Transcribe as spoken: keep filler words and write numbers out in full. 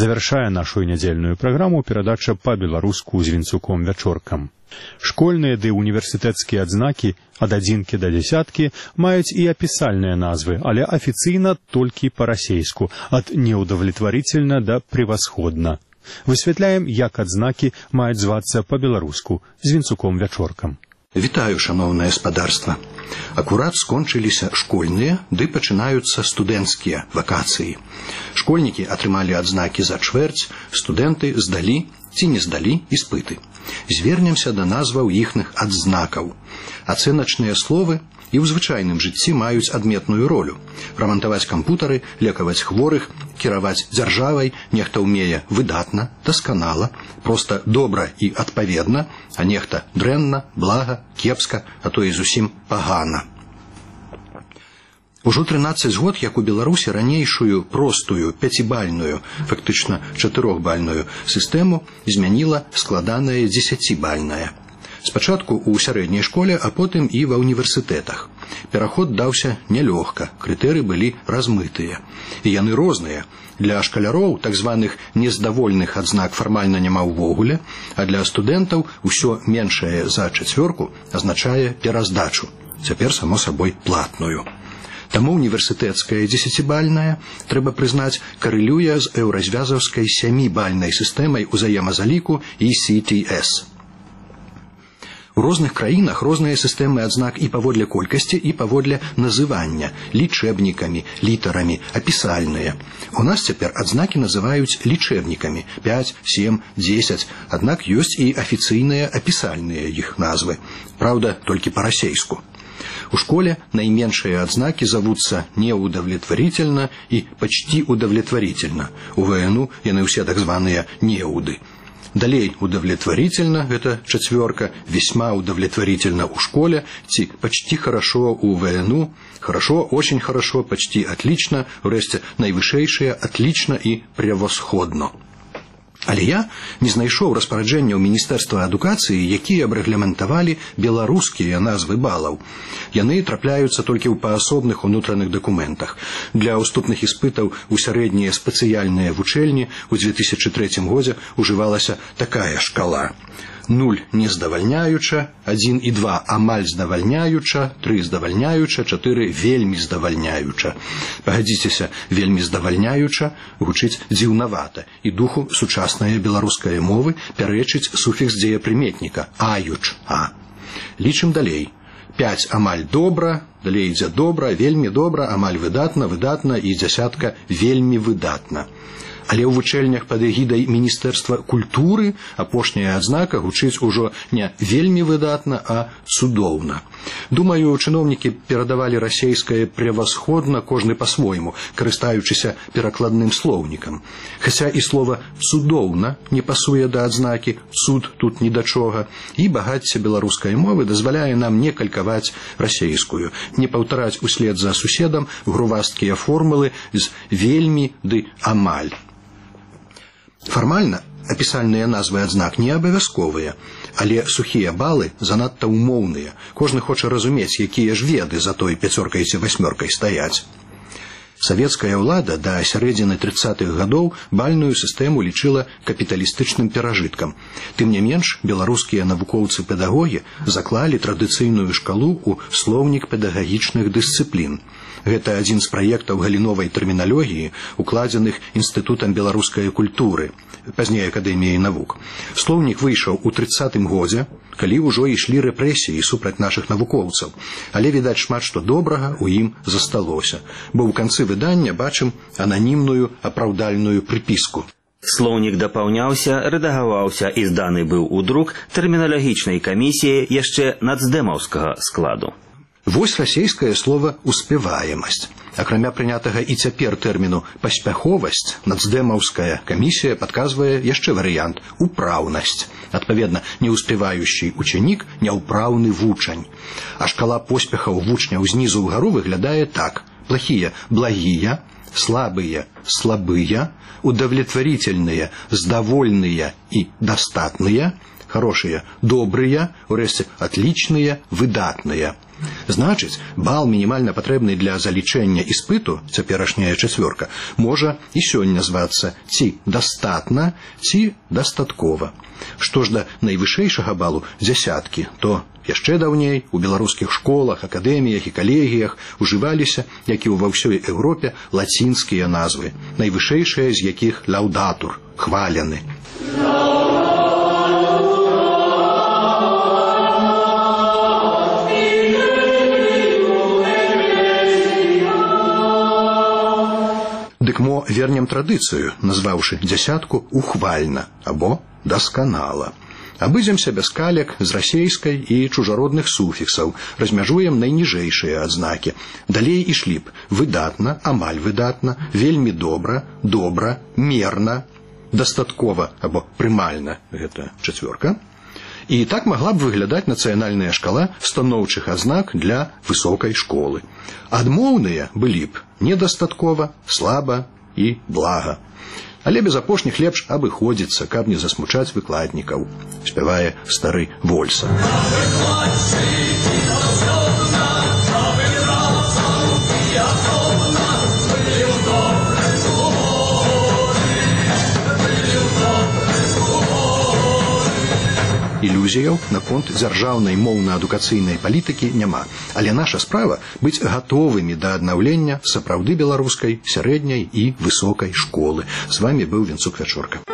Завершая нашу нядзельную праграму перадача па-беларуску з Вінцуком-Вячоркам. Школьныя ды універсітэцкія адзнакі ад адзінкі да дзясяткі маюць і апісальныя назвы, але афіцыйна толькі па-расейску, ад неўдавлетварительна да превасходна. Высвятляем, як адзнакі маюць звацца па-беларуску з Вінцуком-Вячоркам. Вітаю, шановнае спадарства. Акурат скончыліся школьныя, ды пачынаюцца студэнцкія вакацыі. Школьнікі атрымалі адзнакі за чвэрць, студэнты здалі ці не здалі іспыты. Звернемся да назваў іхных адзнакаў. Ацэначныя словы і ў звычайным жыцці маюць адметную ролю. Рамантаваць кампутары, лекаваць хворых, кіраваць дзяржавай нехта ўмее выдатна, дасканала, проста добра і адпаведна, а нехта дрэнна, блага, кепска, а то і зусім пагана. Ужо трынаццаць год, як у Беларусі ранейшую простую пяцібальную, фактычна чатырохбальную сістэму змяніла складаная дзесяцібальная. Спачатку ў сярэдняй школе, а потым і ва ўніверсітэтах. Пераход даўся нялёгка, крытэры былі размытыя. І яны розныя. Для шкаляроў так званых нездавольных адзнак фармальна няма ўвогуле, а для студэнтаў усё меншае за чацвёрку азначае пераздачу. Цяпер, само сабой, платную. Таму універсітэцкая дзесяцібальная, трэба прызнаць, карэлюе з еўразвязаўскай сямібальнай сістэмай узаемазаліку і си ти эс. У розных краінах розныя сістэмы адзнак і паводле колькасці, і паводле называння, лічэбнікамі, літарамі, апісальныя. У нас цяпер адзнакі называюць лічэбнікамі пяць, сем, дзесяць, аднак ёсць і афіцыйныя апісальныя іх назвы. Праўда, толькі па-расейску. У школе найменшие адзнакі завуцца неудовлетворительно и почти удовлетворительно. У ВНУ яны ўсе так званыя неуды. Далей удовлетворительно, это четверка, весьма удовлетворительно у школе, ці почти хорошо у ВНУ, хорошо, очень хорошо, почти отлично, врэшце найвышэйшае отлично и превосходно. Але я не знайшоў распараджэнняў Міністэрства адукацыі, якія б рэгламентавалі беларускія назвы балаў. Яны трапляюцца толькі ў паасобных унутраных дакументах. Для ўступных іспытаў у сярэднія спецыяльныя вучэльні ў две тысячы трэцім годзе ўжывалася такая шкала. нуль не здавальняюча, адзін і два амаль здавальняюча, тры здавальняюча, чатыры вельмі здавальняюча. Пагадзіцеся, вельмі здавальняюча гучыць дзіўнавата, і духу сучаснай беларускай мовы пярэчыць суфікс дзеепрыметніка аюч, а. Лічым далей. пяць амаль добра, далей ідзе добра, вельмі добра, амаль выдатна, выдатна і дзясятка вельмі выдатна. Але ў вучэльнях пад эгідай Міністэрства культуры апошняя адзнака гучыць ужо не вельмі выдатна, а цудоўна. Думаю, чыноўнікі перадавалі расейскае превасходна кожны па-свойму, карыстаючыся перакладным слоўнікам. Хаця і слова цудоўна не пасуе да адзнакі, цуд тут ні да чога, і багацце беларускай мовы дазваляе нам не калькаваць расейскую, не паўтараць услед за суседам грувасткія формулы з вельмі ды амаль. Фармальна апісальныя назвы адзнак не абавязковыя, але сухія балы занадта ўмоўныя. Кожны хоча разумець, якія ж веды за той пяцёркай ці васьмёркай стаяць. Савецкая ўлада да сярэдзіны трыццатых гадоў бальную сістэму лічыла капіталістычным перажыткам. Тым не менш, беларускія навукоўцы-педагогі заклалі традыцыйную шкалу ў слоўнік педагагічных дысцыплін. Гэта адзін з праектаў галіновай тэрміналогіі, укладзеных Інстытутам беларускай культуры, пазней Акадэміяй навук. Слоўнік выйшаў у трыццатым годзе, калі ўжо ішлі рэпрэсіі супраць нашых навукоўцаў. Але, відаць, шмат што добрага ў ім засталося, бо ў канцы выдання бачым ананімную апраўдальную прыпіску. Слоўнік дапаўняўся, рэдагаваўся і зданы быў у друк тэрміналагічнай камісіі яшчэ нацдэмаўскага складу. Вось расейскае слова «успеваемасць». Акрамя прынятага і цяпер тэрміну «паспяховасць», нацдэмаўская камісія падказвае яшчэ варыянт «упраўнасць». Адпаведна, неуспевающий ученік, няўпраўны вучань. А шкала поспехаў вучняў знізу ўгару выглядае так. Плохие – благие, слабые – слабые, удовлетворительные – сдовольные и достатные, хорошие, добрые, урэшце отличные, выдатные. Значыць, бал мінімальна патрэбны для залічэння іспыту, цяперашняя чацвёрка, можа і сёння звацца ці дастатна, ці дастаткова. Што ж да найвышэйшага балу дзясяткі, то яшчэ даўней у беларускіх школах, акадэміях і калегіях ужываліся, як і ва ўсёй Еўропе, лацінскія назвы, найвышэйшыя з якіх лаўдатур, хвалены. Дык мо вернем традыцыю, назваўшы дзясятку ухвальна або дасканала. Абыдземся без калек з расейскай і чужародных суфіксаў, размяжуем найніжэйшыя адзнакі. Далей ішлі б выдатна, амаль выдатна, вельмі добра, добра, мерна, дастаткова або прымальна, гэта чацвёрка. І так магла б выглядаць нацыянальная шкала станоўчых азнак для высокай школы. Адмоўныя былі б недастаткова, слаба і блага. Але без апошніх лепш абыходзіцца, каб не засмучаць выкладнікаў, спявае стары Вольса. Ілюзіяў наконт дзяржаўнай моўна-адукацыйнай палітыкі няма, але наша справа быць гатовымі да аднаўлення сапраўды беларускай сярэдняй і высокай школы. З вамі быў Венцук Вячорка.